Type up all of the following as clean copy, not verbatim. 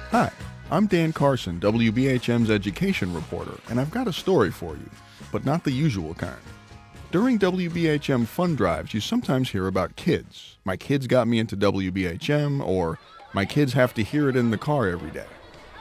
Hi, I'm Dan Carson, WBHM's education reporter, and I've got a story for you, but not the usual kind. During WBHM fund drives, you sometimes hear about kids. My kids got me into WBHM, or my kids have to hear it in the car every day.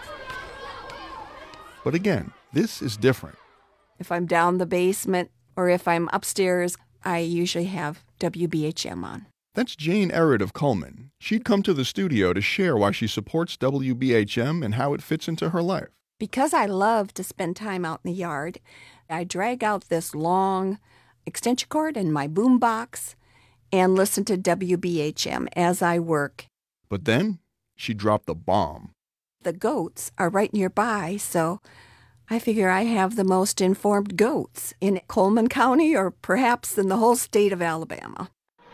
But again, this is different. If I'm down the basement or if I'm upstairs, I usually have WBHM on. That's Jane Errett of Coleman. She'd come to the studio to share why she supports WBHM and how it fits into her life. Because I love to spend time out in the yard, I drag out this long extension cord and my boom box and listen to WBHM as I work. But then she dropped the bomb. The goats are right nearby, so I figure I have the most informed goats in Coleman County or perhaps in the whole state of Alabama.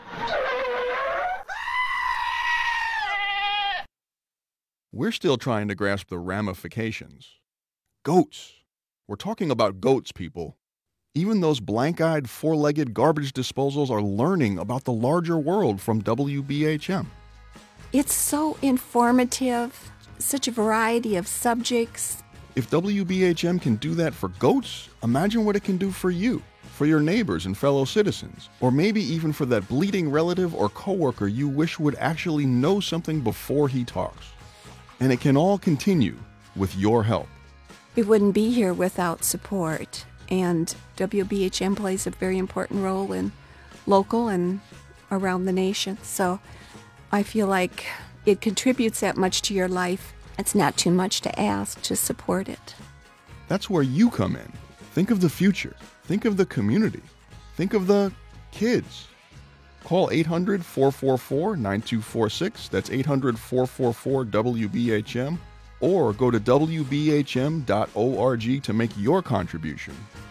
We're still trying to grasp the ramifications. Goats. We're talking about goats, people. Even those blank-eyed, four-legged garbage disposals are learning about the larger world from WBHM. It's so informative, such a variety of subjects. If WBHM can do that for goats, imagine what it can do for you, for your neighbors and fellow citizens, or maybe even for that bleating relative or coworker you wish would actually know something before he talks. And it can all continue with your help. We wouldn't be here without support, and WBHM plays a very important role in local and around the nation. So I feel like it contributes that much to your life. It's not too much to ask to support it. That's where you come in. Think of the future. Think of the community. Think of the kids. Call 800-444-9246. That's 800-444-WBHM. Or go to WBHM.org to make your contribution.